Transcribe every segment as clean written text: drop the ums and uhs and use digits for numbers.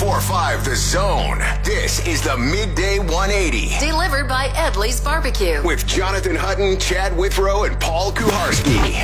104.5 The Zone. This is the Midday 180. Delivered by Edley's Barbecue. With Jonathan Hutton, Chad Withrow, and Paul Kuharski.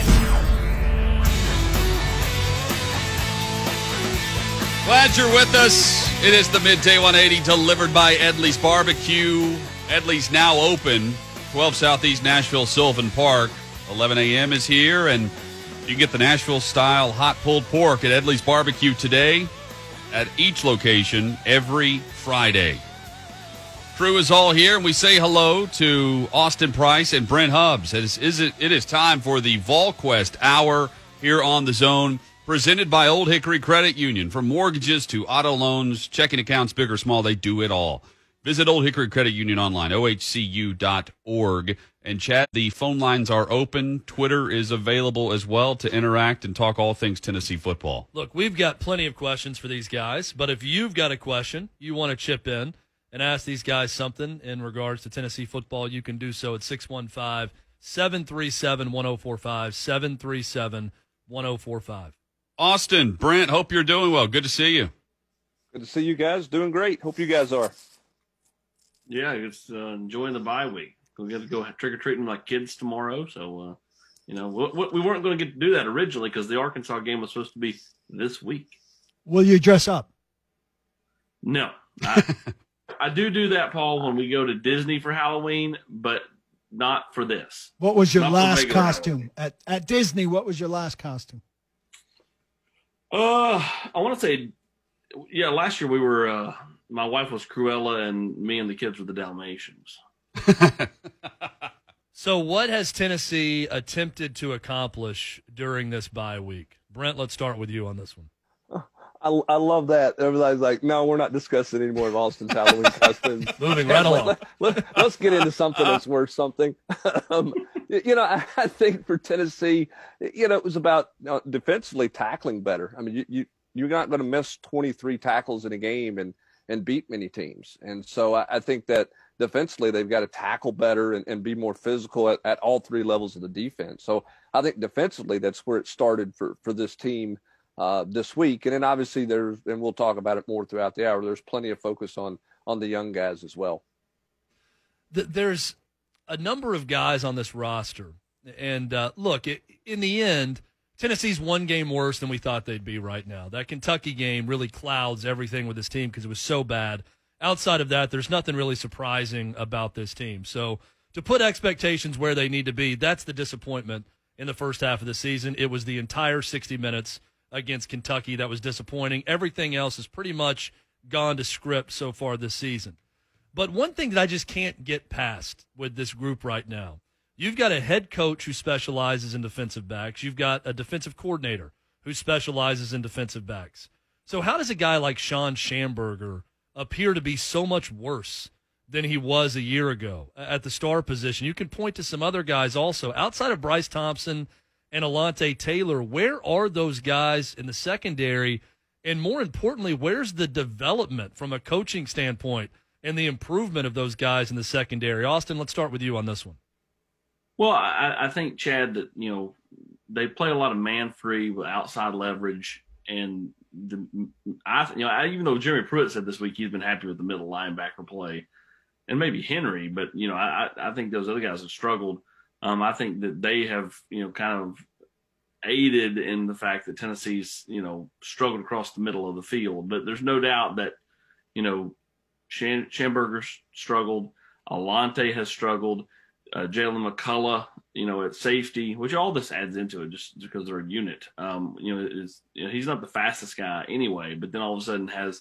Glad you're with us. It is the Midday 180 delivered by Edley's Barbecue. Edley's now open, 12 Southeast Nashville, Sylvan Park. 11 a.m. is here, and you can get the Nashville-style hot pulled pork at Edley's Barbecue today at each location every Friday. Crew is all here, and we say hello to Austin Price and Brent Hubbs. It is time for the VolQuest Hour here on The Zone, presented by Old Hickory Credit Union. From mortgages to auto loans, checking accounts, big or small, they do it all. Visit Old Hickory Credit Union online, ohcu.org. And Chad, the phone lines are open. Twitter is available as well to interact and talk all things Tennessee football. Look, we've got plenty of questions for these guys, but if you've got a question, you want to chip in and ask these guys something in regards to Tennessee football, you can do so at 615-737-1045, 737-1045. Austin, Brent, hope you're doing well. Good to see you. Good to see you guys. Doing great. Hope you guys are. Yeah, it's enjoying the bye week. We got to go trick-or-treating like kids tomorrow. So, we weren't going to get to do that originally because the Arkansas game was supposed to be this week. Will you dress up? No. I do that, Paul, when we go to Disney for Halloween, but not for this. What was your last costume? At Disney, what was your last costume? I want to say, last year we were my wife was Cruella and me and the kids were the Dalmatians. So what has Tennessee attempted to accomplish during this bye week? Brent, let's start with you on this one. I love that. Everybody's like, no, we're not discussing any more of Austin's Halloween costumes. Moving right along. Let's get into something that's worth something. I think for Tennessee, it was about defensively tackling better. I mean, you're not going to miss 23 tackles in a game and beat many teams. And so I think that defensively they've got to tackle better and be more physical at all three levels of the defense. So I think defensively that's where it started for this team this week. And then obviously and we'll talk about it more throughout the hour, there's plenty of focus on the young guys as well. There's a number of guys on this roster. And look, in the end, Tennessee's one game worse than we thought they'd be right now. That Kentucky game really clouds everything with this team because it was so bad. Outside of that, there's nothing really surprising about this team. So to put expectations where they need to be, that's the disappointment in the first half of the season. It was the entire 60 minutes against Kentucky that was disappointing. Everything else has pretty much gone to script so far this season. But one thing that I just can't get past with this group right now, you've got a head coach who specializes in defensive backs. You've got a defensive coordinator who specializes in defensive backs. So how does a guy like Sean Schamberger appear to be so much worse than he was a year ago at the star position? You can point to some other guys also. Outside of Bryce Thompson and Alontae Taylor, where are those guys in the secondary? And more importantly, where's the development from a coaching standpoint and the improvement of those guys in the secondary? Austin, let's start with you on this one. Well, I think, Chad, that, they play a lot of man-free with outside leverage. And even though Jeremy Pruitt said this week he's been happy with the middle linebacker play, and maybe Henry, but, I think those other guys have struggled. I think that they have, kind of aided in the fact that Tennessee's, struggled across the middle of the field. But there's no doubt that, Schamberger's struggled. Alontae has struggled. Jalen McCullough, at safety, which all this adds into it just because they're a unit. He's not the fastest guy anyway, but then all of a sudden has,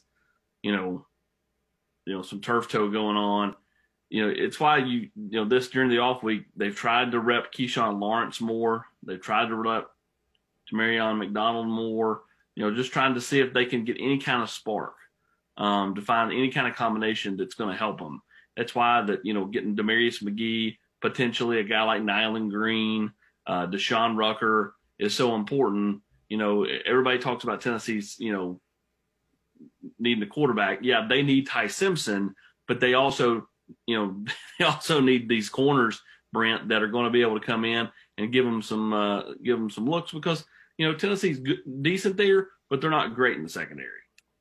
some turf toe going on. It's why this during the off week, they've tried to rep Keyshawn Lawrence more. They've tried to rep Demarion McDonald more, just trying to see if they can get any kind of spark, to find any kind of combination that's going to help them. That's why getting Demarius McGee, potentially a guy like Nyland Green, Deshaun Rucker is so important. Everybody talks about Tennessee's, needing a quarterback. Yeah, they need Ty Simpson, but they also, they also need these corners, Brent, that are going to be able to come in and give them some looks because, Tennessee's decent there, but they're not great in the secondary.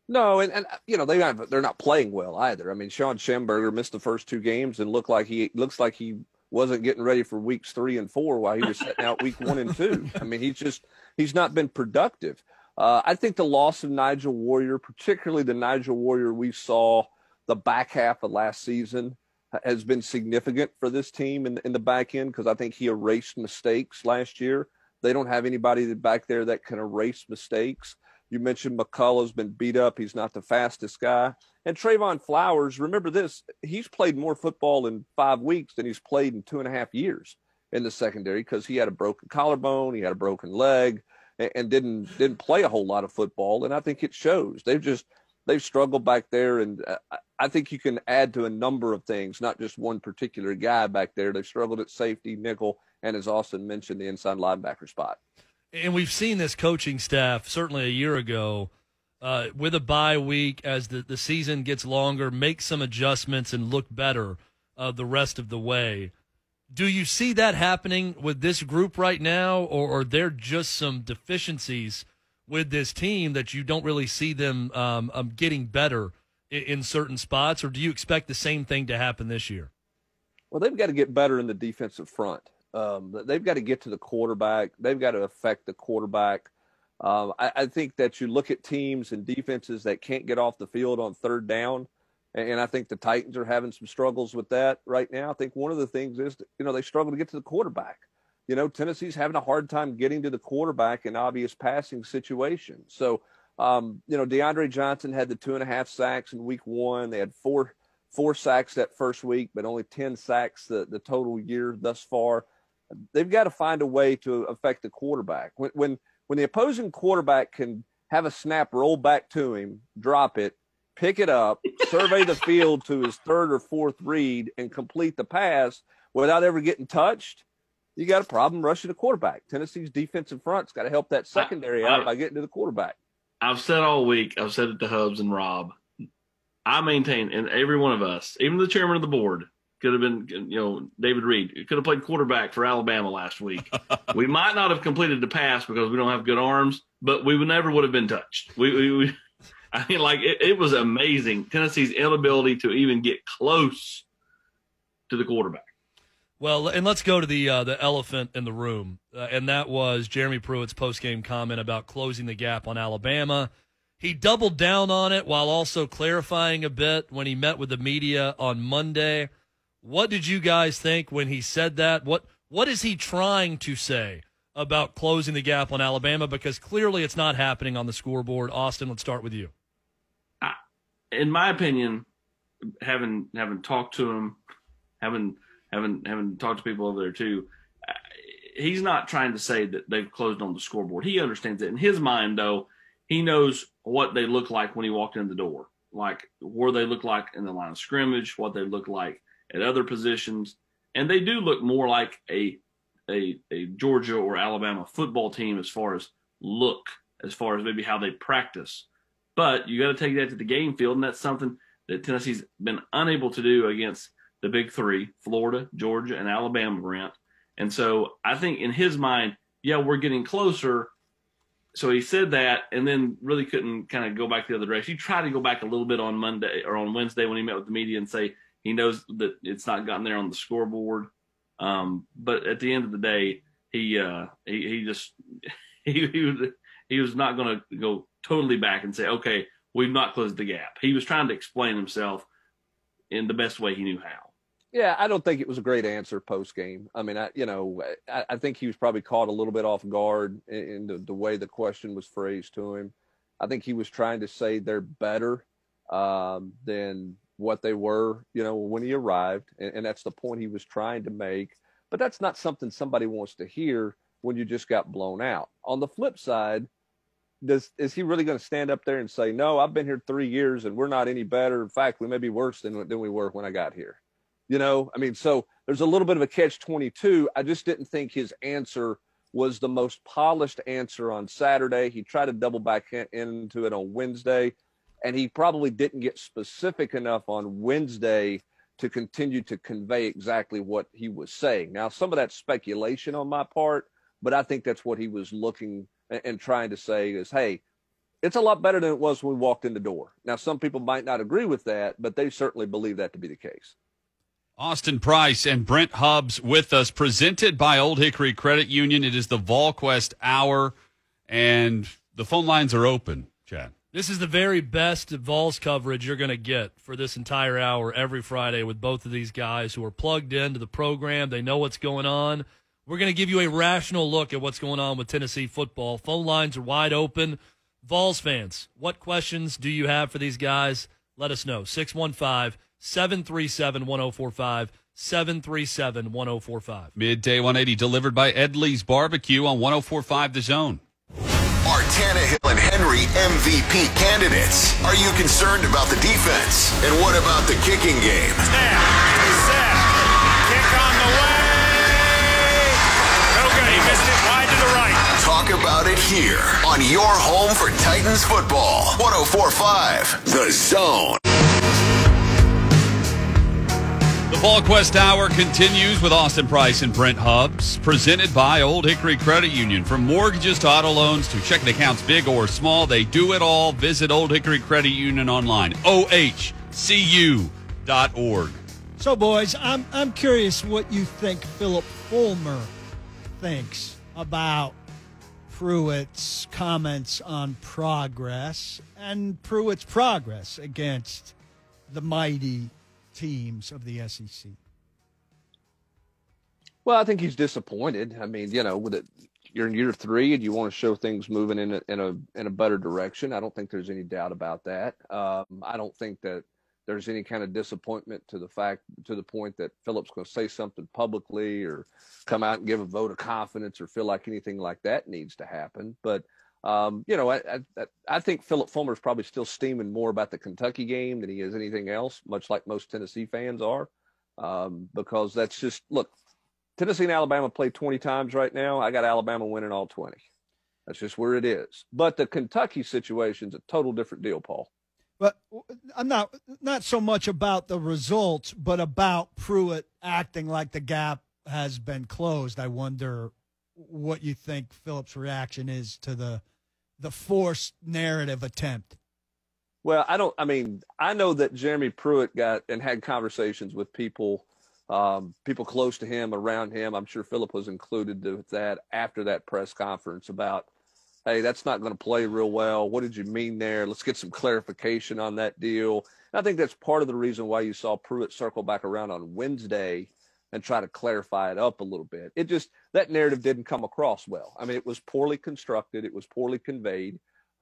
No, and they're not playing well either. I mean, Sean Schamberger missed the first 2 games and looks like he wasn't getting ready for weeks 3 and 4 while he was setting out week 1 and 2. I mean, he's not been productive. I think the loss of Nigel Warrior, particularly the Nigel Warrior we saw the back half of last season, has been significant for this team in the back end, because I think he erased mistakes last year. They don't have anybody back there that can erase mistakes. You mentioned McCullough's been beat up. He's not the fastest guy. And Trayvon Flowers, remember this, he's played more football in 5 weeks than he's played in 2.5 years in the secondary, because he had a broken collarbone, he had a broken leg, and didn't play a whole lot of football. And I think it shows. They've struggled back there, and I think you can add to a number of things, not just one particular guy back there. They've struggled at safety, nickel, and as Austin mentioned, the inside linebacker spot. And we've seen this coaching staff certainly a year ago with a bye week, as the season gets longer, make some adjustments and look better the rest of the way. Do you see that happening with this group right now, or are there just some deficiencies with this team that you don't really see them getting better in certain spots, or do you expect the same thing to happen this year? Well, they've got to get better in the defensive front. They've got to get to the quarterback. They've got to affect the quarterback. I think that you look at teams and defenses that can't get off the field on 3rd down, and I think the Titans are having some struggles with that right now. I think one of the things is, they struggle to get to the quarterback. Tennessee's having a hard time getting to the quarterback in obvious passing situations. So, DeAndre Johnson had the 2.5 sacks in week 1. They had four sacks that first week, but only 10 sacks the total year thus far. They've got to find a way to affect the quarterback. When the opposing quarterback can have a snap roll back to him, drop it, pick it up, survey the field to his 3rd or 4th read, and complete the pass without ever getting touched, you got a problem rushing the quarterback. Tennessee's defensive front's got to help that secondary out by getting to the quarterback. I've said all week, I've said it to Hubs and Rob, I maintain, and every one of us, even the chairman of the board, could have been, David Reed, could have played quarterback for Alabama last week. We might not have completed the pass because we don't have good arms, but we never would have been touched. It was amazing, Tennessee's inability to even get close to the quarterback. Well, and let's go to the elephant in the room, and that was Jeremy Pruitt's post-game comment about closing the gap on Alabama. He doubled down on it while also clarifying a bit when he met with the media on Monday. What did you guys think when he said that? What is he trying to say about closing the gap on Alabama? Because clearly it's not happening on the scoreboard. Austin, let's start with you. In my opinion, having talked to him, having talked to people over there too, he's not trying to say that they've closed on the scoreboard. He understands it. In his mind, though, he knows what they look like when he walked in the door, like where they look like in the line of scrimmage, what they look like at other positions. And they do look more like a Georgia or Alabama football team as far as maybe how they practice. But you got to take that to the game field, and that's something that Tennessee's been unable to do against the big 3, Florida, Georgia, and Alabama, Brent. And so I think in his mind, yeah, we're getting closer. So he said that and then really couldn't kind of go back the other direction. He tried to go back a little bit on Monday or on Wednesday when he met with the media and say he knows that it's not gotten there on the scoreboard. But at the end of the day, he was not going to go totally back and say, okay, we've not closed the gap. He was trying to explain himself in the best way he knew how. Yeah, I don't think it was a great answer post game. I mean, I think he was probably caught a little bit off guard in the way the question was phrased to him. I think he was trying to say they're better than what they were, when he arrived, and that's the point he was trying to make. But that's not something somebody wants to hear when you just got blown out. On the flip side, is he really going to stand up there and say, no, I've been here 3 years and we're not any better? In fact, we may be worse than we were when I got here. So there's a little bit of a catch-22. I just didn't think his answer was the most polished answer on Saturday. He tried to double back into it on Wednesday, and he probably didn't get specific enough on Wednesday to continue to convey exactly what he was saying. Now, some of that's speculation on my part, but I think that's what he was looking and trying to say is, hey, it's a lot better than it was when we walked in the door. Now, some people might not agree with that, but they certainly believe that to be the case. Austin Price and Brent Hubbs with us, presented by Old Hickory Credit Union. It is the VolQuest Hour, and the phone lines are open, Chad. This is the very best Vols coverage you're going to get for this entire hour every Friday with both of these guys who are plugged into the program. They know what's going on. We're going to give you a rational look at what's going on with Tennessee football. Phone lines are wide open. Vols fans, what questions do you have for these guys? Let us know. 615-737-1045, 737-1045. Midday 180 delivered by Edley's Barbecue on 1045 The Zone. Are Tannehill and Henry MVP candidates? Are you concerned about the defense? And what about the kicking game? Snap, set, kick on the way. No good, he missed it wide to the right. Talk about it here on your home for Titans football. 1045 The Zone. The VolQuest Hour continues with Austin Price and Brent Hubbs, presented by Old Hickory Credit Union. From mortgages to auto loans to checking accounts, big or small, they do it all. Visit Old Hickory Credit Union online, ohcu.org. So, boys, I'm curious what you think Philip Fulmer thinks about Pruitt's comments on progress and Pruitt's progress against the mighty teams of the SEC. Well, I think he's disappointed. I mean, with it, you're in year 3 and you want to show things moving in a better direction. I don't think there's any doubt about that. I don't think that there's any kind of disappointment to the point that Philip's going to say something publicly or come out and give a vote of confidence or feel like anything like that needs to happen. But I think Philip Fulmer is probably still steaming more about the Kentucky game than he is anything else, much like most Tennessee fans are, because that's just, look, Tennessee and Alabama play 20 times right now. I got Alabama winning all 20. That's just where it is. But the Kentucky situation is a total different deal, Paul. But I'm not so much about the results, but about Pruitt acting like the gap has been closed. I wonder what you think Philip's reaction is to the forced narrative attempt. Well, I know that Jeremy Pruitt had conversations with people close to him, around him. I'm sure Philip was included with that after that press conference about, hey, that's not going to play real well. What did you mean there? Let's get some clarification on that deal. And I think that's part of the reason why you saw Pruitt circle back around on Wednesday and try to clarify it up a little bit. That narrative didn't come across well. I mean, it was poorly constructed. It was poorly conveyed.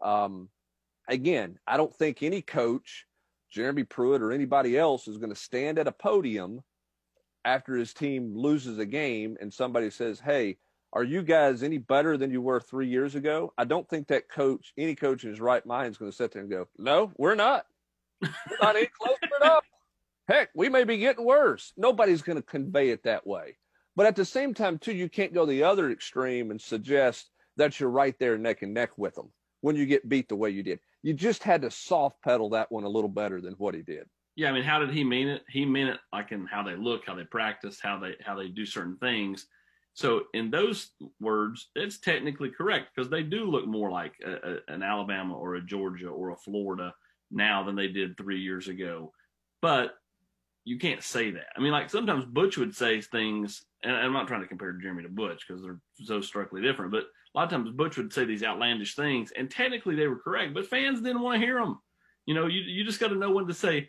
Again, I don't think any coach, Jeremy Pruitt or anybody else, is going to stand at a podium after his team loses a game and somebody says, hey, are you guys any better than you were 3 years ago? I don't think that any coach in his right mind is going to sit there and go, no, we're not. We're not any closer enough. Heck, we may be getting worse. Nobody's going to convey it that way. But at the same time, too, you can't go the other extreme and suggest that you're right there neck and neck with them when you get beat the way you did. You just had to soft pedal that one a little better than what he did. Yeah, I mean, how did he mean it? He meant it like in how they look, how they practice, how they do certain things. So in those words, it's technically correct because they do look more like an Alabama or a Georgia or a Florida now than they did 3 years ago. But you can't say that. I mean, like sometimes Butch would say things, and I'm not trying to compare Jeremy to Butch because they're so starkly different, but a lot of times Butch would say these outlandish things, and technically they were correct, but fans didn't want to hear them. You just got to know when to say,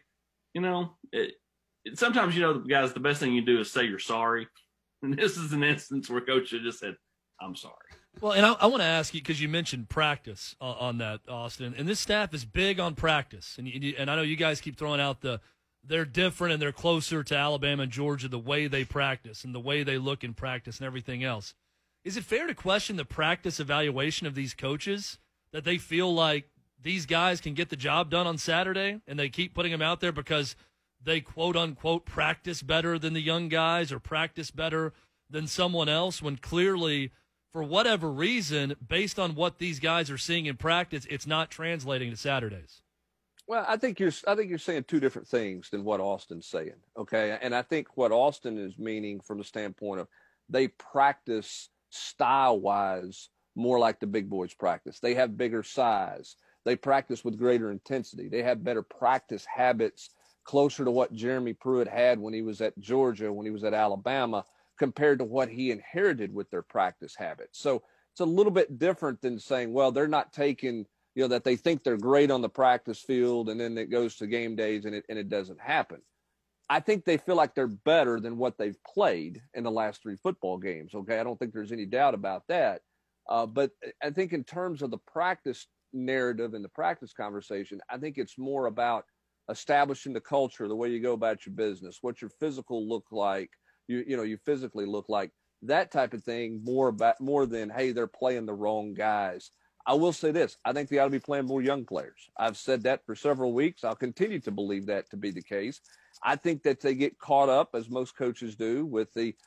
sometimes, guys, the best thing you do is say you're sorry. And this is an instance where Coach should just said, I'm sorry. Well, and I want to ask you, because you mentioned practice on that, Austin, and this staff is big on practice. And I know you guys keep throwing out they're different and they're closer to Alabama and Georgia, the way they practice and the way they look in practice and everything else. Is it fair to question the practice evaluation of these coaches, that they feel like these guys can get the job done on Saturday and they keep putting them out there because they quote unquote practice better than the young guys or practice better than someone else, when clearly, for whatever reason, based on what these guys are seeing in practice, it's not translating to Saturdays? Well, I think you're saying two different things than what Austin's saying. Okay. And I think what Austin is meaning from the standpoint of they practice style wise more like the big boys practice. They have bigger size. they practice with greater intensity. They have better practice habits closer to what Jeremy Pruitt had when he was at Georgia, when he was at Alabama, compared to what he inherited with their practice habits. So it's a little bit different than saying, well, they're not taking, that they think they're great on the practice field and then it goes to game days and it doesn't happen. I think they feel like they're better than what they've played in the last 3 football games. Okay. I don't think there's any doubt about that. But I think in terms of the practice narrative and the practice conversation, I think it's more about establishing the culture, the way you go about your business, what your physical look like, you physically look like, that type of thing, more than, hey, they're playing the wrong guys. I will say this. I think they ought to be playing more young players. I've said that for several weeks. I'll continue to believe that to be the case. I think that they get caught up, as most coaches do, with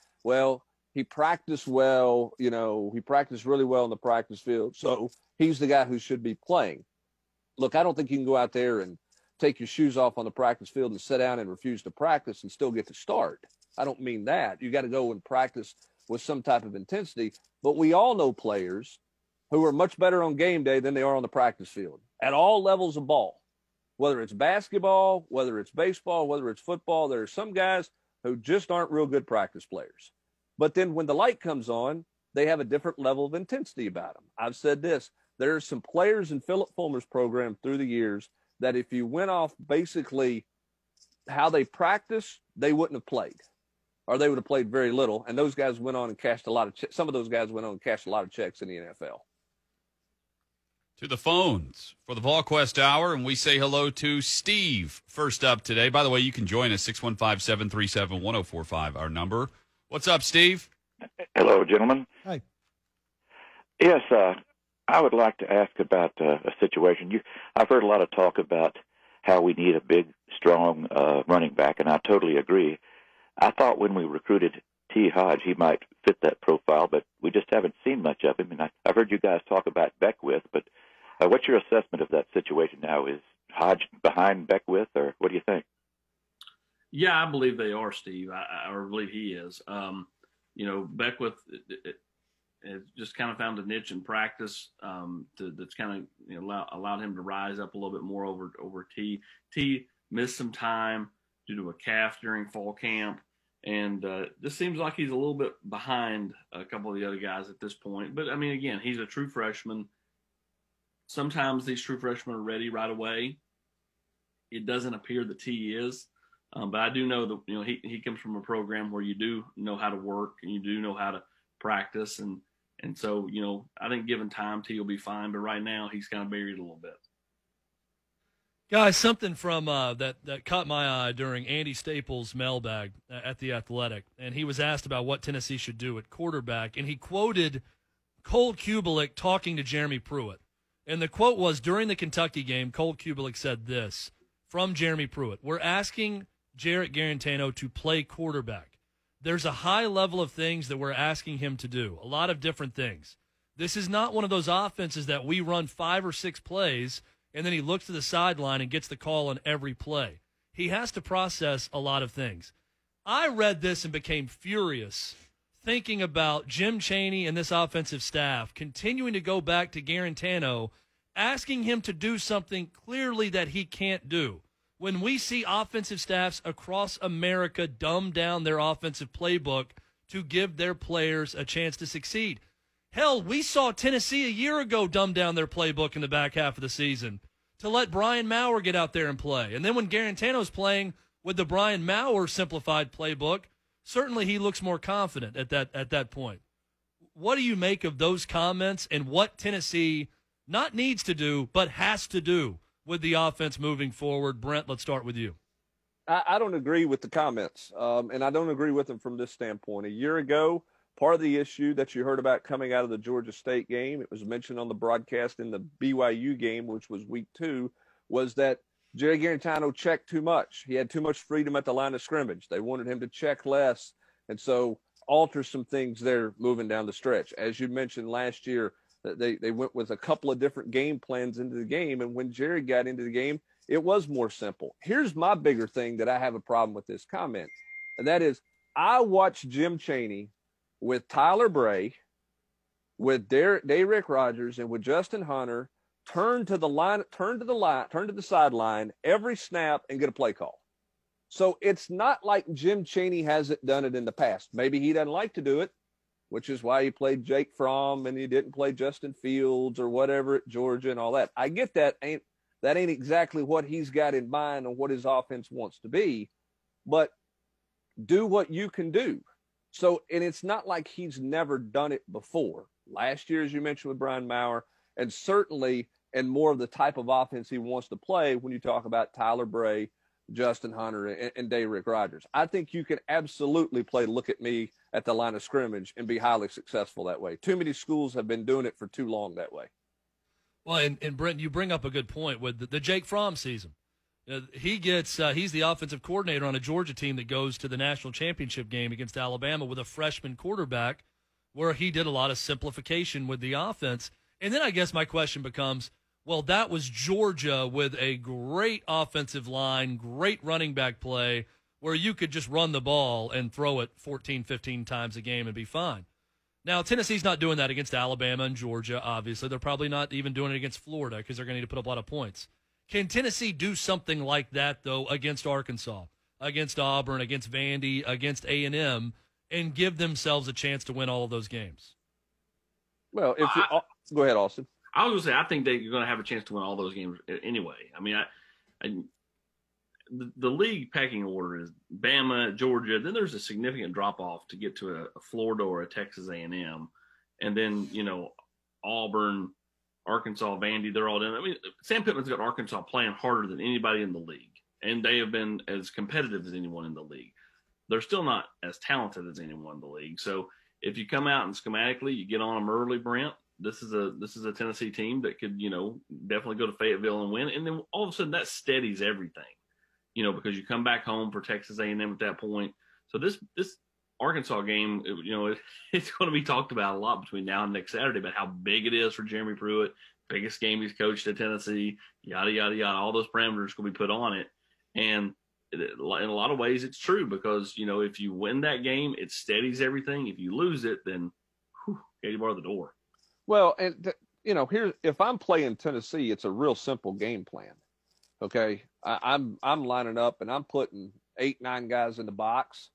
he practiced well, he practiced really well in the practice field, so he's the guy who should be playing. Look, I don't think you can go out there and take your shoes off on the practice field and sit down and refuse to practice and still get to start. I don't mean that. You got to go and practice with some type of intensity. But we all know players who are much better on game day than they are on the practice field at all levels of ball, whether it's basketball, whether it's baseball, whether it's football. There are some guys who just aren't real good practice players. But then when the light comes on, they have a different level of intensity about them. I've said this. There are some players in Philip Fulmer's program through the years that if you went off basically how they practice, they wouldn't have played, or they would have played very little. And those guys went on and cashed a lot of some of those guys went on and cashed a lot of checks in the NFL. To the phones for the VolQuest Hour, and we say hello to Steve first up today. By the way, you can join us, 615-737-1045, our number. What's up, Steve? Hello, gentlemen. Hi. Yes, I would like to ask about a situation. I've heard a lot of talk about how we need a big, strong running back, and I totally agree. I thought when we recruited T. Hodge, he might fit that profile, but we just haven't seen much of him. And I've heard you guys talk about Beckwith, but what's your assessment of that situation now? Is Hodge behind Beckwith, or what do you think? Yeah, I believe they are, Steve. I believe he is. Beckwith has just kind of found a niche in practice that's kind of allowed him to rise up a little bit more over T. T missed some time due to a calf during fall camp, and just seems like he's a little bit behind a couple of the other guys at this point. But, I mean, again, he's a true freshman. Sometimes these true freshmen are ready right away. It doesn't appear that T is. But I do know that, he comes from a program where you do know how to work and you do know how to practice. And so, I think given time, T will be fine. But right now, he's kind of buried a little bit. Guys, something from that caught my eye during Andy Staples' mailbag at The Athletic. And he was asked about what Tennessee should do at quarterback. And he quoted Cole Kubelik talking to Jeremy Pruitt. And the quote was, during the Kentucky game, Cole Kubelik said this from Jeremy Pruitt: "We're asking Jarrett Guarantano to play quarterback. There's a high level of things that we're asking him to do, a lot of different things. This is not one of those offenses that we run 5 or 6 plays and then he looks to the sideline and gets the call on every play. He has to process a lot of things." I read this and became furious, thinking about Jim Chaney and this offensive staff continuing to go back to Guarantano, asking him to do something clearly that he can't do. When we see offensive staffs across America dumb down their offensive playbook to give their players a chance to succeed. Hell, we saw Tennessee a year ago dumb down their playbook in the back half of the season to let Brian Maurer get out there and play. And then when Guarantano's playing with the Brian Maurer simplified playbook, certainly he looks more confident at that point. What do you make of those comments and what Tennessee not needs to do but has to do with the offense moving forward? Brent, let's start with you. I don't agree with the comments, and I don't agree with them from this standpoint. A year ago, part of the issue that you heard about coming out of the Georgia State game, it was mentioned on the broadcast in the BYU game, which was week 2, was that Jerry Guarantano checked too much. He had too much freedom at the line of scrimmage. They wanted him to check less, and so alter some things there moving down the stretch. As you mentioned last year, they went with a couple of different game plans into the game, and when Jerry got into the game, it was more simple. Here's my bigger thing that I have a problem with this comment, and that is I watched Jim Chaney with Tyler Bray, with Derrick Rodgers, and with Justin Hunter turn to the sideline every snap and get a play call. So it's not like Jim Chaney hasn't done it in the past. Maybe he doesn't like to do it, which is why he played Jake Fromm and he didn't play Justin Fields or whatever at Georgia and all that. I get that. That ain't exactly what he's got in mind and what his offense wants to be, but do what you can do. So, and it's not like he's never done it before. Last year, as you mentioned with Brian Maurer, and certainly and more of the type of offense he wants to play when you talk about Tyler Bray, Justin Hunter, and Dayrick Rogers. I think you can absolutely play look at me at the line of scrimmage and be highly successful that way. Too many schools have been doing it for too long that way. Well, and Brent, you bring up a good point with the Jake Fromm season. He's the offensive coordinator on a Georgia team that goes to the national championship game against Alabama with a freshman quarterback, where he did a lot of simplification with the offense. And then I guess my question becomes, well, that was Georgia with a great offensive line, great running back play, where you could just run the ball and throw it 14, 15 times a game and be fine. Now, Tennessee's not doing that against Alabama and Georgia, obviously. They're probably not even doing it against Florida because they're going to need to put up a lot of points. Can Tennessee do something like that, though, against Arkansas, against Auburn, against Vandy, against A&M, and give themselves a chance to win all of those games? Well, go ahead, Austin. I was going to say, I think they're going to have a chance to win all those games anyway. I mean, the league pecking order is Bama, Georgia. Then there's a significant drop-off to get to a Florida or a Texas A&M. And then, Auburn, Arkansas, Vandy, they're all in. I mean, Sam Pittman's got Arkansas playing harder than anybody in the league. And they have been as competitive as anyone in the league. They're still not as talented as anyone in the league. So if you come out and schematically, you get on them early, Brent, this is a Tennessee team that could, definitely go to Fayetteville and win. And then all of a sudden that steadies everything, because you come back home for Texas A&M at that point. So this Arkansas game, it's going to be talked about a lot between now and next Saturday about how big it is for Jeremy Pruitt, biggest game he's coached at Tennessee, yada, yada, yada. All those parameters going to be put on it. And in a lot of ways, it's true because, if you win that game, it steadies everything. If you lose it, then you bar the door. Well, and if I'm playing Tennessee, it's a real simple game plan. Okay, I'm lining up and I'm putting 8-9 guys in the box,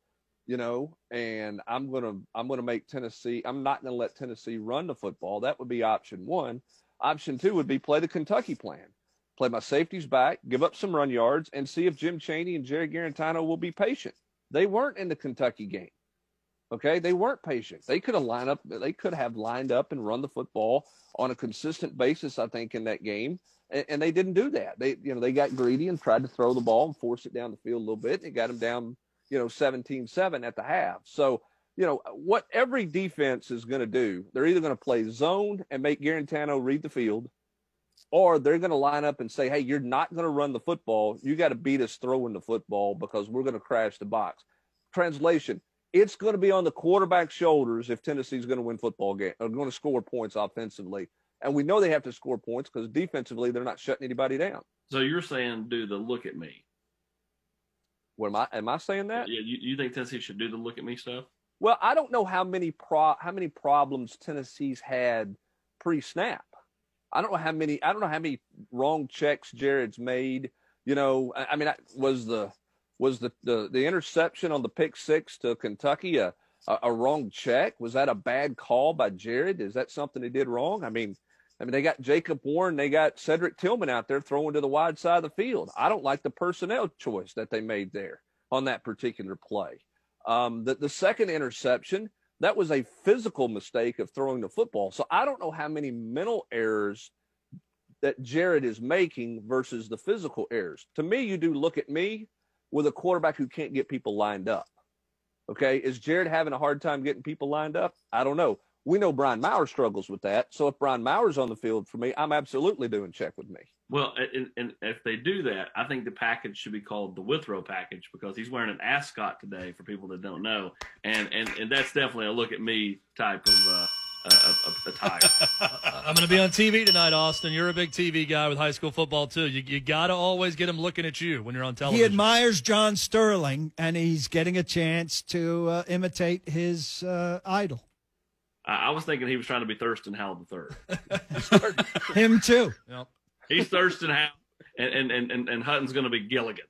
and I'm gonna make Tennessee. I'm not gonna let Tennessee run the football. That would be option one. Option two would be play the Kentucky plan. Play my safeties back, give up some run yards, and see if Jim Chaney and Jerry Garantano will be patient. They weren't in the Kentucky game. Okay, they weren't patient. They could have lined up and run the football on a consistent basis, I think, in that game, and they didn't do that. They got greedy and tried to throw the ball and force it down the field a little bit, and it got them down, 17-7 at the half. So, what every defense is going to do, they're either going to play zone and make Garantano read the field, or they're going to line up and say, hey, you're not going to run the football. You got to beat us throwing the football because we're going to crash the box. Translation, it's going to be on the quarterback's shoulders if Tennessee's going to win football game or going to score points offensively. And we know they have to score points because defensively they're not shutting anybody down. So you're saying do the look at me. Am I saying that? Yeah, you think Tennessee should do the look at me stuff? Well, I don't know how many problems Tennessee's had pre-snap. I don't know how many wrong checks Jared's made. Was the interception on the pick six to Kentucky a wrong check? Was that a bad call by Jared? Is that something he did wrong? I mean, they got Jacob Warren, they got Cedric Tillman out there throwing to the wide side of the field. I don't like the personnel choice that they made there on that particular play. The second interception, that was a physical mistake of throwing the football. So I don't know how many mental errors that Jared is making versus the physical errors. To me, you do look at me with a quarterback who can't get people lined up. Okay, is Jared having a hard time getting people lined up? I don't know. We know Brian Maurer struggles with that. So if Brian Maurer's on the field for me, I'm absolutely doing check with me. Well, and if they do that, I think the package should be called the Withrow package because he's wearing an ascot today for people that don't know. And that's definitely a look at me type of attire. I'm going to be on TV tonight, Austin. You're a big TV guy with high school football, too. You got to always get him looking at you when you're on television. He admires John Sterling, and he's getting a chance to imitate his idol. I was thinking he was trying to be Thurston Howell III. Him too. Yep. He's Thurston Howell, and Hutton's going to be Gilligan.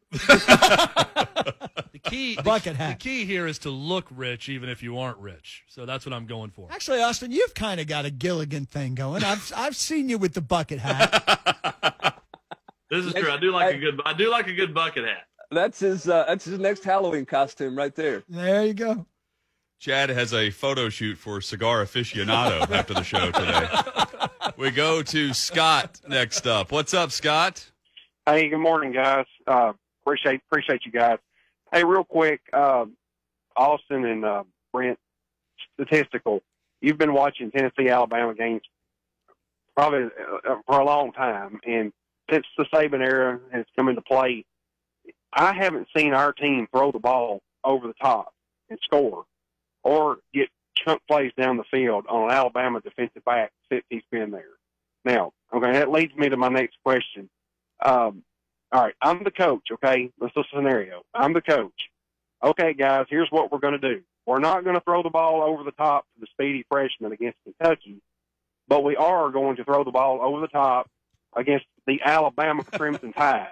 The key, Bucket the hat. key here is to look rich, even if you aren't rich. So that's what I'm going for. Actually, Austin, you've kind of got a Gilligan thing going. I've seen you with the bucket hat. This is true. I do like a good bucket hat. That's his next Halloween costume right there. There you go. Chad has a photo shoot for Cigar Aficionado after the show today. We go to Scott next up. What's up, Scott? Hey, good morning, guys. Appreciate you guys. Hey, real quick, Austin and Brent, statistical. You've been watching Tennessee, Alabama games probably for a long time, and since the Saban era has come into play, I haven't seen our team throw the ball over the top and score or get chunk plays down the field on an Alabama defensive back since he's been there. Now, okay, that leads me to my next question. All right, I'm the coach, okay? This is a scenario. I'm the coach. Okay, guys, here's what we're going to do. We're not going to throw the ball over the top to the speedy freshman against Kentucky, but we are going to throw the ball over the top against the Alabama Crimson Tide,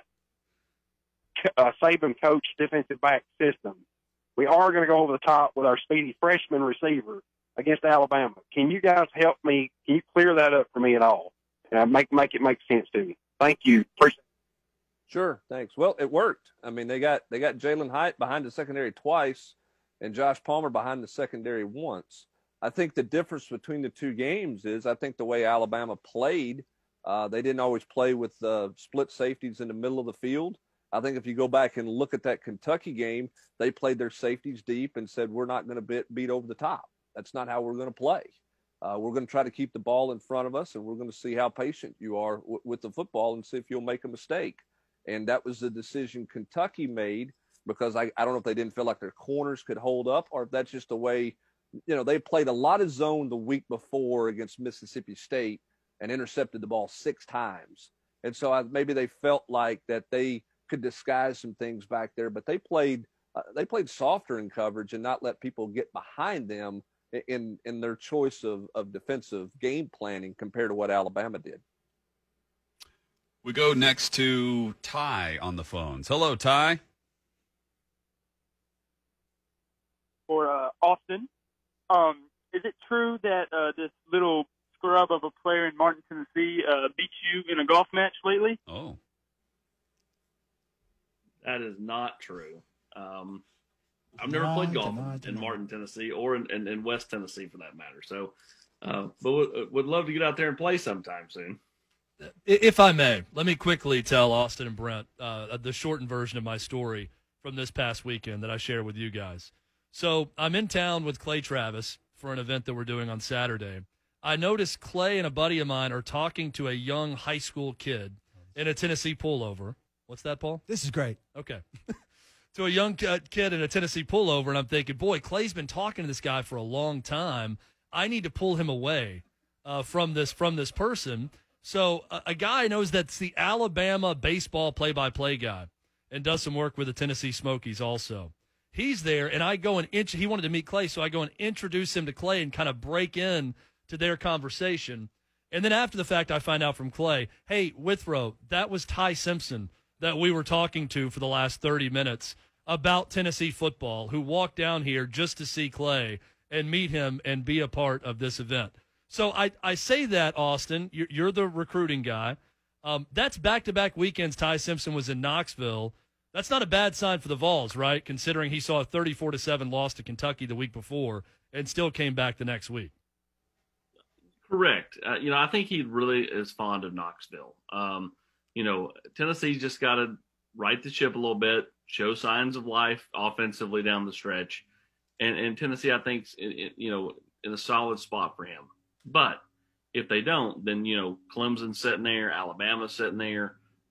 Saban coach defensive back system. We are going to go over the top with our speedy freshman receiver against Alabama. Can you guys help me? Can you clear that up for me at all? And make it make sense to me. Thank you. Appreciate it. Sure, thanks. Well, it worked. I mean, they got Jalen Hyatt behind the secondary twice, and Josh Palmer behind the secondary once. I think the difference between the two games is I think the way Alabama played, they didn't always play with split safeties in the middle of the field. I think if you go back and look at that Kentucky game, they played their safeties deep and said, we're not going to beat over the top. That's not how we're going to play. We're going to try to keep the ball in front of us, and we're going to see how patient you are with the football and see if you'll make a mistake. And that was the decision Kentucky made because I don't know if they didn't feel like their corners could hold up or if that's just the way, they played a lot of zone the week before against Mississippi State and intercepted the ball 6 times. And so maybe they felt like that they could disguise some things back there, but they played softer in coverage and not let people get behind them in their choice of defensive game planning compared to what Alabama did. We go next to Ty on the phones. Hello, Ty. For Austin, is it true that this little scrub of a player in Martin, Tennessee beat you in a golf match lately? Oh. That is not true. I've never played golf in Martin, Tennessee, or in West Tennessee for that matter. So, but would love to get out there and play sometime soon. If I may, let me quickly tell Austin and Brent the shortened version of my story from this past weekend that I share with you guys. So I'm in town with Clay Travis for an event that we're doing on Saturday. I noticed Clay and a buddy of mine are talking to a young high school kid in a Tennessee pullover. What's that, Paul? This is great. Okay. To a young kid in a Tennessee pullover, and I'm thinking, boy, Clay's been talking to this guy for a long time. I need to pull him away from this person. So a guy knows that's the Alabama baseball play-by-play guy and does some work with the Tennessee Smokies also. He's there, and I go and he wanted to meet Clay, so I go and introduce him to Clay and kind of break in to their conversation. And then after the fact, I find out from Clay, hey, Withrow, that was Ty Simpson that we were talking to for the last 30 minutes about Tennessee football, who walked down here just to see Clay and meet him and be a part of this event. So I say that, Austin, you're the recruiting guy. That's back-to-back weekends Ty Simpson was in Knoxville. That's not a bad sign for the Vols, right, considering he saw a 34-7 loss to Kentucky the week before and still came back the next week. Correct. I think he really is fond of Knoxville. Tennessee's just got to right the ship a little bit, show signs of life offensively down the stretch. And Tennessee, I think, in a solid spot for him. But if they don't, then, Clemson's sitting there, Alabama's sitting there.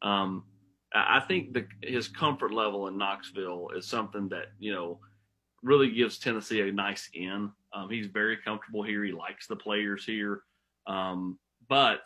I think his comfort level in Knoxville is something that, really gives Tennessee a nice in. He's very comfortable here. He likes the players here. But,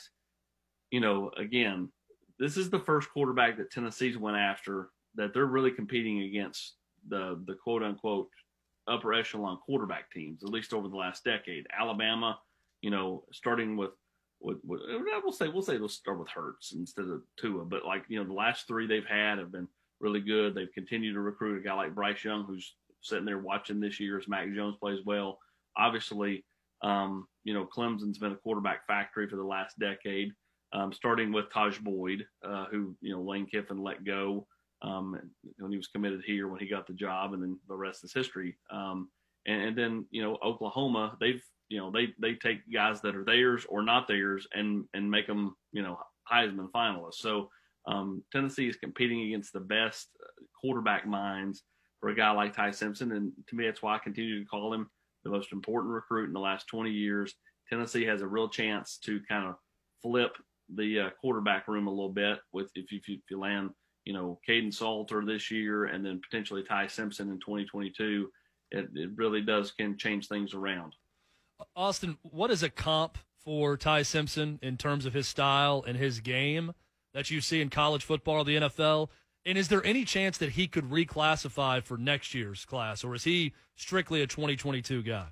again, this is the first quarterback that Tennessee's went after that they're really competing against the quote unquote upper echelon quarterback teams, at least over the last decade. Alabama, starting with we'll say they'll start with Hurts instead of Tua, but the last three they've had have been really good. They've continued to recruit a guy like Bryce Young, who's sitting there watching this year as Mac Jones plays well. Obviously, Clemson's been a quarterback factory for the last decade, starting with Taj Boyd, who Lane Kiffin let go when he was committed here when he got the job, and then the rest is history. And then Oklahoma, they take guys that are theirs or not theirs and make them Heisman finalists. So Tennessee is competing against the best quarterback minds for a guy like Ty Simpson, and to me that's why I continue to call him the most important recruit in the last 20 years. Tennessee has a real chance to kind of flip the quarterback room a little bit with if you land Caden Salter this year and then potentially Ty Simpson in 2022. It really can change things around. Austin, what is a comp for Ty Simpson in terms of his style and his game that you see in college football or the NFL? And is there any chance that he could reclassify for next year's class, or is he strictly a 2022 guy?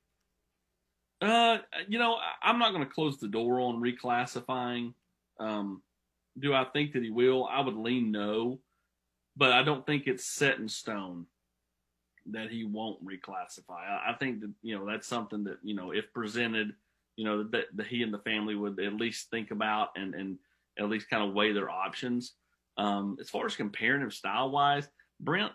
I'm not going to close the door on reclassifying. Do I think that he will? I would lean no, but I don't think it's set in stone that he won't reclassify. I think that, that's something that, if presented, that he and the family would at least think about and at least kind of weigh their options. As far as comparing him style wise, Brent,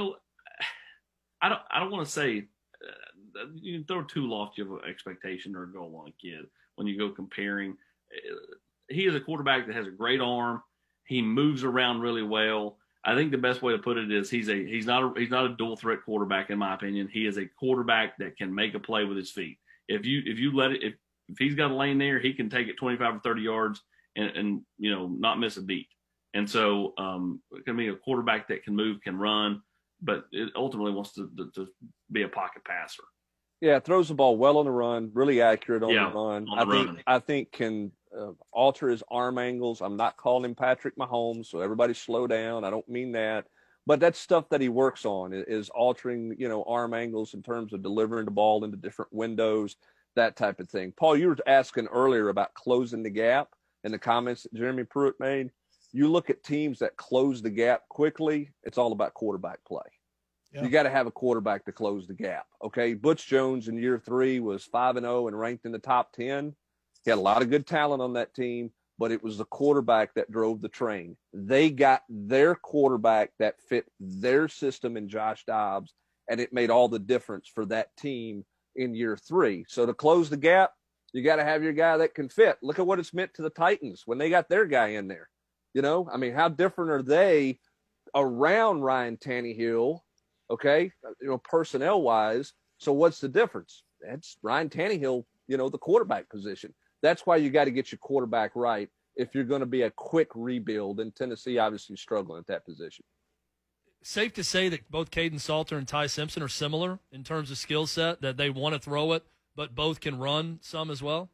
I don't want to say you can throw too lofty of an expectation or a goal on a kid when you go comparing. He is a quarterback that has a great arm. He moves around really well. I think the best way to put it is he's not a dual threat quarterback in my opinion. He is a quarterback that can make a play with his feet. If he's got a lane there, he can take it 25 or 30 yards and not miss a beat. And so it can be a quarterback that can move, can run, but it ultimately wants to be a pocket passer. Yeah, throws the ball well on the run, really accurate on the run. I think can alter his arm angles. I'm not calling him Patrick Mahomes, so everybody slow down. I don't mean that. But that's stuff that he works on is altering, arm angles in terms of delivering the ball into different windows, that type of thing. Paul, you were asking earlier about closing the gap in the comments that Jeremy Pruitt made. You look at teams that close the gap quickly, it's all about quarterback play. Yeah. You got to have a quarterback to close the gap. Okay. Butch Jones in year 3 was 5-0 and ranked in the top 10. He had a lot of good talent on that team, but it was the quarterback that drove the train. They got their quarterback that fit their system in Josh Dobbs, and it made all the difference for that team in year 3. So to close the gap, you got to have your guy that can fit. Look at what it's meant to the Titans when they got their guy in there. How different are they around Ryan Tannehill, okay, personnel-wise? So what's the difference? That's Ryan Tannehill, the quarterback position. That's why you got to get your quarterback right if you're going to be a quick rebuild, and Tennessee obviously struggling at that position. Safe to say that both Caden Salter and Ty Simpson are similar in terms of skill set, that they want to throw it, but both can run some as well?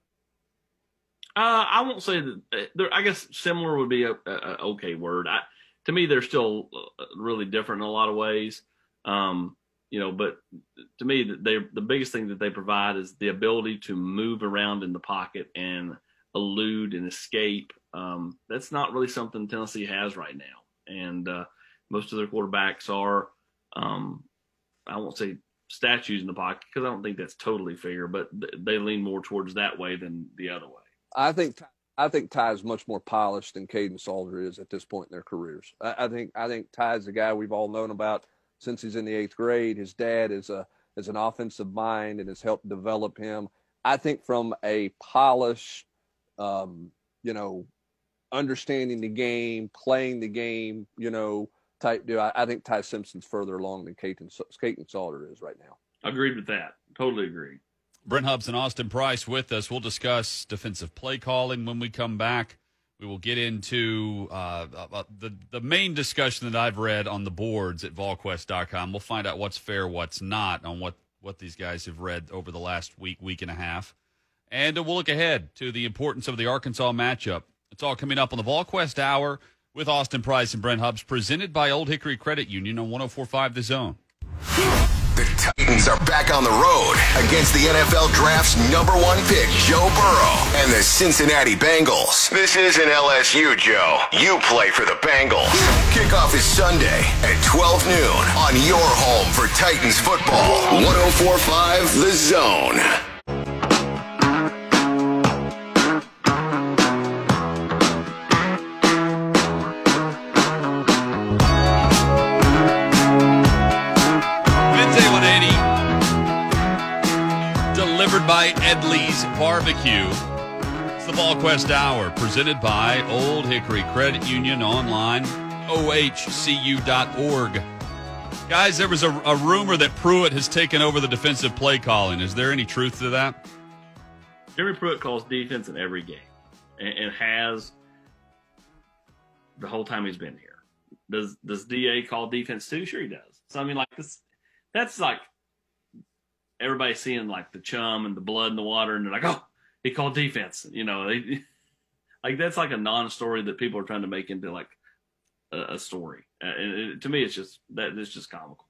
I won't say that. I guess similar would be a okay word. To me, they're still really different in a lot of ways. But to me, the biggest thing that they provide is the ability to move around in the pocket and elude and escape. That's not really something Tennessee has right now. And most of their quarterbacks are, I won't say statues in the pocket because I don't think that's totally fair, but they lean more towards that way than the other way. I think Ty is much more polished than Caden Salter is at this point in their careers. I think Ty is the guy we've all known about since he's in the 8th grade. His dad is an offensive mind and has helped develop him. I think from a polished, understanding the game, playing the game, type deal, I think Ty Simpson's further along than Caden Salter is right now. Agreed with that. Totally agree. Brent Hubbs and Austin Price with us. We'll discuss defensive play calling when we come back. We will get into the main discussion that I've read on the boards at VolQuest.com. We'll find out what's fair, what's not, on what these guys have read over the last week and a half. And we'll look ahead to the importance of the Arkansas matchup. It's all coming up on the VolQuest Hour with Austin Price and Brent Hubbs, presented by Old Hickory Credit Union on 104.5 The Zone. The Titans are back on the road against the NFL Draft's #1 pick, Joe Burrow, and the Cincinnati Bengals. This isn't LSU, Joe. You play for the Bengals. Kickoff is Sunday at 12 noon on your home for Titans football. 104.5 The Zone. Delivered by Edley's Barbecue. It's the VolQuest Hour, presented by Old Hickory Credit Union, online, ohcu.org. Guys, there was a rumor that Pruitt has taken over the defensive play calling. Is there any truth to that? Jeremy Pruitt calls defense in every game, and has the whole time he's been here. Does DA call defense too? Sure he does. So, I mean, like, that's like everybody seeing like the chum and the blood in the water, and they're like, oh, he called defense. You know, like that's like a non-story that people are trying to make into like a story. And to me, it's just comical.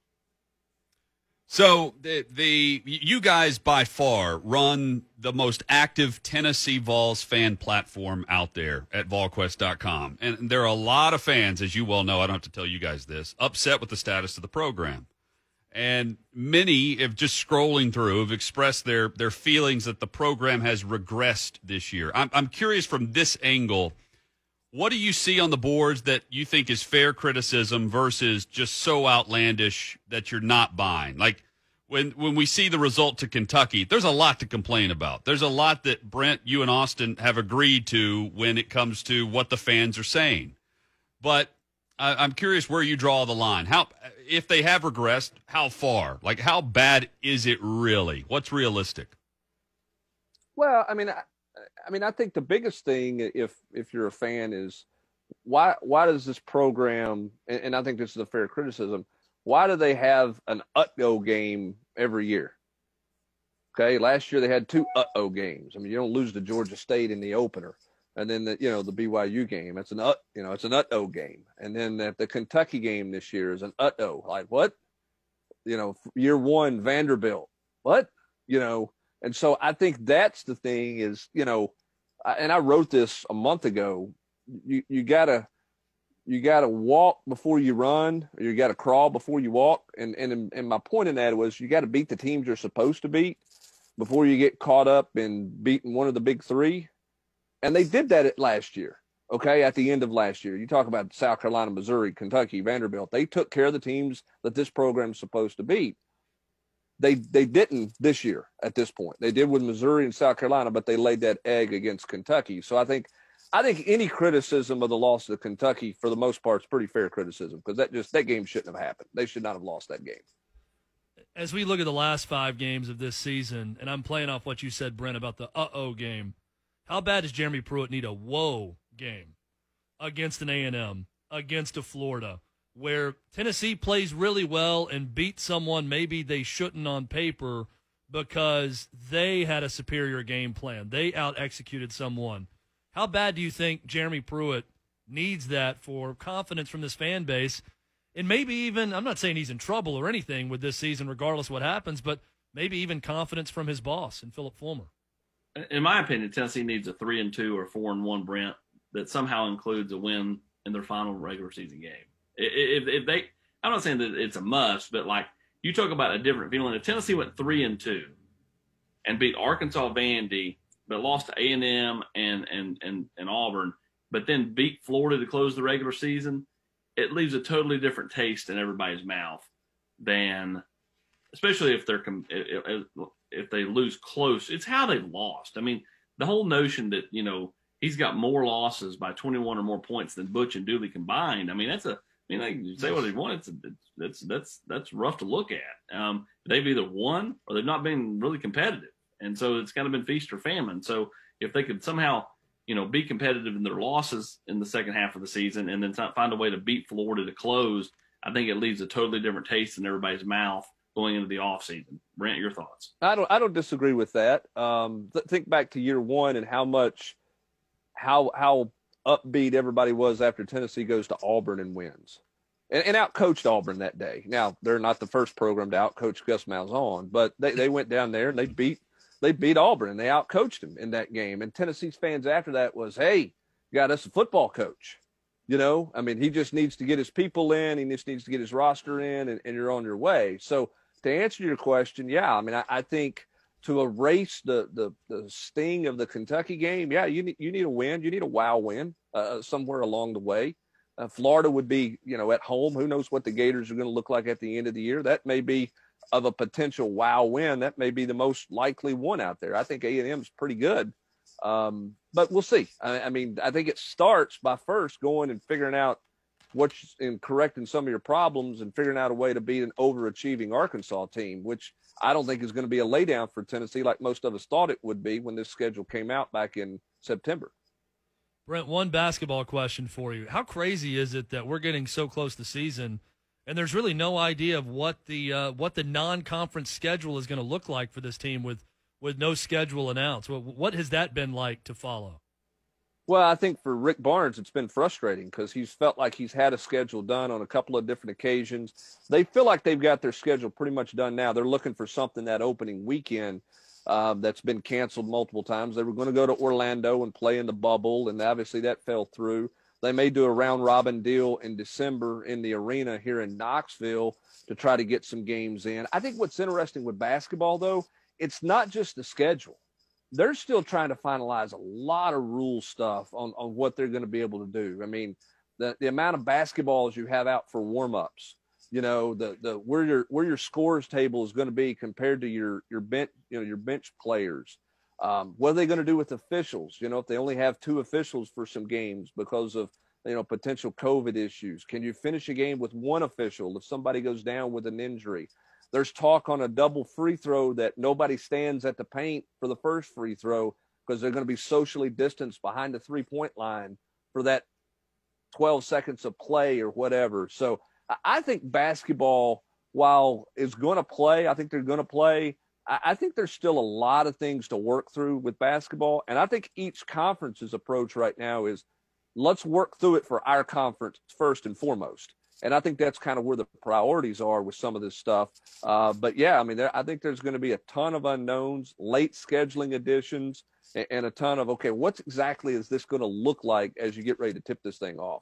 So you guys by far run the most active Tennessee Vols fan platform out there at volquest.com. And there are a lot of fans, as you well know, I don't have to tell you guys this, upset with the status of the program. And many, have just scrolling through, have expressed their feelings that the program has regressed this year. I'm curious from this angle, what do you see on the boards that you think is fair criticism versus just so outlandish that you're not buying? Like when we see the result to Kentucky, there's a lot to complain about. There's a lot that Brent, you and Austin have agreed to when it comes to what the fans are saying. But I'm curious where you draw the line. How, if they have regressed, how far? Like, how bad is it really? What's realistic? Well, I mean, I think the biggest thing, if you're a fan, is why does this program? And I think this is a fair criticism. Why do they have an UTGO game every year? Okay, last year they had 2 UTGO games. I mean, you don't lose to Georgia State in the opener. And then the BYU game, it's an UTGO game. And then the Kentucky game this year is an UTGO. Like what? Year 1 Vanderbilt. What? And so I think that's the thing is, and I wrote this a month ago. You gotta walk before you run, or you gotta crawl before you walk. And my point in that was you got to beat the teams you're supposed to beat before you get caught up in beating one of the big 3. And they did that last year, okay, at the end of last year. You talk about South Carolina, Missouri, Kentucky, Vanderbilt. They took care of the teams that this program's supposed to beat. They didn't this year at this point. They did with Missouri and South Carolina, but they laid that egg against Kentucky. So I think any criticism of the loss to Kentucky, for the most part, is pretty fair criticism, because that game shouldn't have happened. They should not have lost that game. As we look at the last 5 games of this season, and I'm playing off what you said, Brent, about the game, how bad does Jeremy Pruitt need a whoa game against an A&M, against a Florida, where Tennessee plays really well and beats someone maybe they shouldn't on paper because they had a superior game plan? They out-executed someone. How bad do you think Jeremy Pruitt needs that for confidence from this fan base? And maybe even, I'm not saying he's in trouble or anything with this season, regardless of what happens, but maybe even confidence from his boss and Philip Fulmer. In my opinion, Tennessee needs a 3-2 or 4-1 Brent that somehow includes a win in their final regular season game. If they, I'm not saying that it's a must, but like you talk about a different feeling. If Tennessee went 3-2 and beat Arkansas, Vandy, but lost to A&M and Auburn, but then beat Florida to close the regular season, it leaves a totally different taste in everybody's mouth than, especially if they lose close. It's how they've lost. I mean, the whole notion that, he's got more losses by 21 or more points than Butch and Dooley combined. I mean, they can say what they want. That's rough to look at. They've either won or they've not been really competitive. And so it's kind of been feast or famine. So if they could somehow, be competitive in their losses in the second half of the season and then find a way to beat Florida to close, I think it leaves a totally different taste in everybody's mouth going into the offseason. Brent, your thoughts? I don't disagree with that. Think back to year 1 and how upbeat everybody was after Tennessee goes to Auburn and wins. and outcoached Auburn that day. Now, they're not the first program to outcoach Gus Malzahn, but they went down there and they beat Auburn, and they outcoached him in that game. And Tennessee's fans after that was, hey, you got us a football coach. You know, I mean, he just needs to get his people in. He just needs to get his roster in, and you're on your way. So to answer your question, yeah, I mean, I think to erase the sting of the Kentucky game, yeah, you need a win. You need a wow win somewhere along the way. Florida would be, at home. Who knows what the Gators are going to look like at the end of the year? That may be of a potential wow win. That may be the most likely one out there. I think A&M is pretty good. But we'll see. I mean, I think it starts by first going and figuring out what's in correcting some of your problems and figuring out a way to beat an overachieving Arkansas team, which I don't think is going to be a laydown for Tennessee like most of us thought it would be when this schedule came out back in September. Brent, one basketball question for you. How crazy is it that we're getting so close to season and there's really no idea of what the non-conference schedule is going to look like for this team with no schedule announced? What has that been like to follow? Well, I think for Rick Barnes, it's been frustrating because he's felt like he's had a schedule done on a couple of different occasions. They feel like they've got their schedule pretty much done now. They're looking for something that opening weekend that's been canceled multiple times. They were going to go to Orlando and play in the bubble, and obviously that fell through. They may do a round-robin deal in December in the arena here in Knoxville to try to get some games in. I think what's interesting with basketball, though, it's not just the schedule. They're still trying to finalize a lot of rule stuff on what they're going to be able to do. I mean, the amount of basketballs you have out for warm-ups, the where your scores table is going to be compared to your bench, your bench players. What are they going to do with officials? If they only have 2 officials for some games because of, potential COVID issues, can you finish a game with 1 official if somebody goes down with an injury? There's talk on a double free throw that nobody stands at the paint for the first free throw because they're going to be socially distanced behind the 3-point line for that 12 seconds of play or whatever. So I think basketball, while is going to play, I think they're going to play. I think there's still a lot of things to work through with basketball. And I think each conference's approach right now is let's work through it for our conference first and foremost. And I think that's kind of where the priorities are with some of this stuff. But, yeah, I mean, I think there's going to be a ton of unknowns, late scheduling additions, and a ton of, okay, what exactly is this going to look like as you get ready to tip this thing off?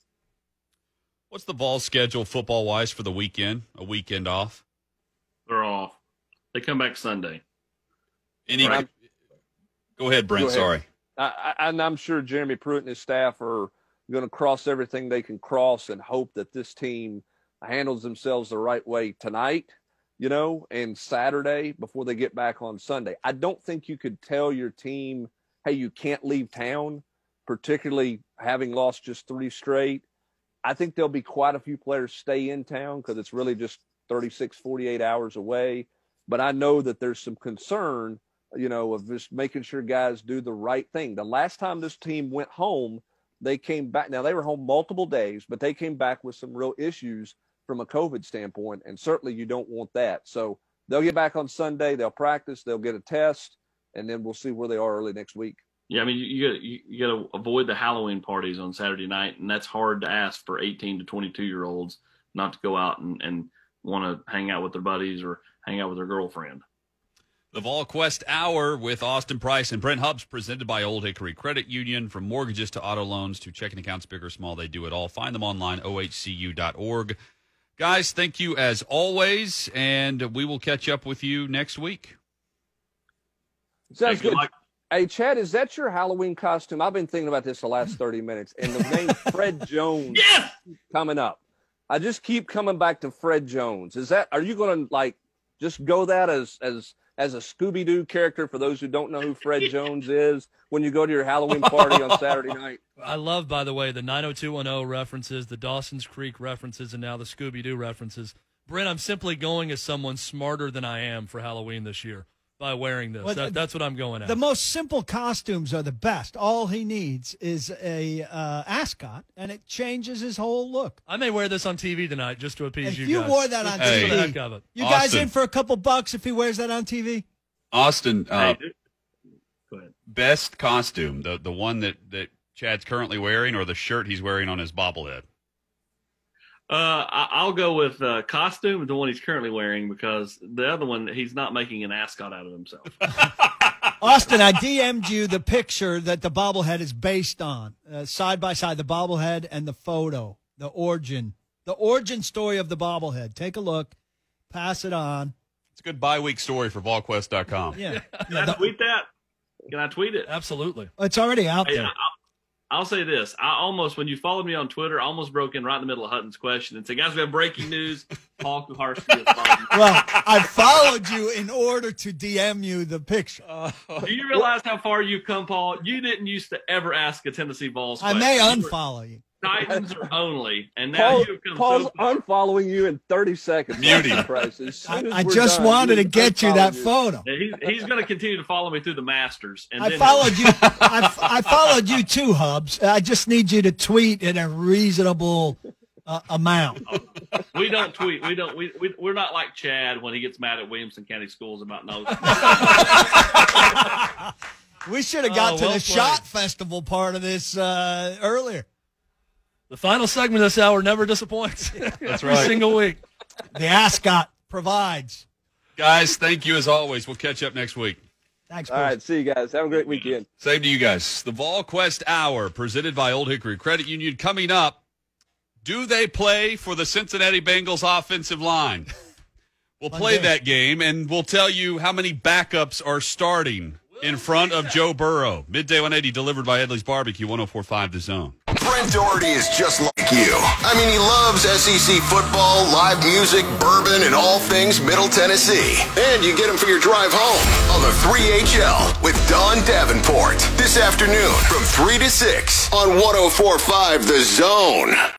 What's the ball schedule football-wise for the weekend, a weekend off? They're off. They come back Sunday. Right. Go ahead, Brent. Sorry. I'm sure Jeremy Pruitt and his staff are going to cross everything they can cross and hope that this team handles themselves the right way tonight, and Saturday before they get back on Sunday. I don't think you could tell your team, hey, you can't leave town, particularly having lost just 3 straight. I think there'll be quite a few players stay in town because it's really just 36, 48 hours away. But I know that there's some concern, of just making sure guys do the right thing. The last time this team went home, they came back. Now, they were home multiple days, but they came back with some real issues from a COVID standpoint, and certainly you don't want that. So they'll get back on Sunday. They'll practice. They'll get a test, and then we'll see where they are early next week. Yeah, I mean, you got to avoid the Halloween parties on Saturday night, and that's hard to ask for 18 to 22-year-olds not to go out and want to hang out with their buddies or hang out with their girlfriend. The VolQuest Hour with Austin Price and Brent Hubbs, presented by Old Hickory Credit Union. From mortgages to auto loans to checking accounts, big or small, they do it all. Find them online, ohcu.org. Guys, thank you as always, and we will catch up with you next week. Sounds good. Hey, Chad, is that your Halloween costume? I've been thinking about this the last 30 minutes, and the name Fred Jones coming up. I just keep coming back to Fred Jones. Are you going to, just go that as a Scooby-Doo character for those who don't know who Fred Jones is when you go to your Halloween party on Saturday night? I love, by the way, the 90210 references, the Dawson's Creek references, and now the Scooby-Doo references. Brent, I'm simply going as someone smarter than I am for Halloween this year by wearing this. Well, that's what I'm going at. The most simple costumes are the best. All he needs is a ascot, and it changes his whole look. I may wear this on TV tonight just to appease you guys. If you wore that on TV, the heck of it. You guys in for a couple bucks if he wears that on TV? Austin, Go ahead. Best costume, the one that Chad's currently wearing or the shirt he's wearing on his bobblehead? I'll go with costume, the one he's currently wearing, because the other one, he's not making an ascot out of himself. Austin, I DM'd you the picture that the bobblehead is based on, side by side, the bobblehead and the photo, the origin story of the bobblehead. Take a look, pass it on. It's a good bye-week story for VolQuest.com. Yeah. Can I tweet that? Can I tweet it? Absolutely. It's already out there. I'll say this. I almost, when you followed me on Twitter, I almost broke in right in the middle of Hutton's question and said, guys, we have breaking news. Paul Kuharsky is following. Well, I followed you in order to DM you the picture. Do you realize how far you've come, Paul? You didn't used to ever ask a Tennessee Vols I question. may unfollow you. Titans are only, and now you've come Paul's so far. unfollowing you in 30 seconds. Muting. I just wanted to get you that photo. He's going to continue to follow me through the Masters. And I then followed you. I followed you too, Hubs. I just need you to tweet in a reasonable amount. We don't tweet. We're not like Chad when he gets mad at Williamson County Schools about no. We should have got to the played. Shot Festival part of this earlier. The final segment of this hour never disappoints. That's Every right. single week. The ascot provides. Guys, thank you as always. We'll catch up next week. Thanks, All right, see you guys. Have a great weekend. Same to you guys. The VolQuest Hour, presented by Old Hickory Credit Union. Coming up, do they play for the Cincinnati Bengals offensive line? We'll play that game, and we'll tell you how many backups are starting in front of Joe Burrow. Midday 180 delivered by Edley's Barbecue, 104.5 The Zone. Brent Doherty is just like you. I mean, he loves SEC football, live music, bourbon, and all things Middle Tennessee. And you get him for your drive home on the 3HL with Don Davenport this afternoon from 3 to 6 on 104.5 The Zone.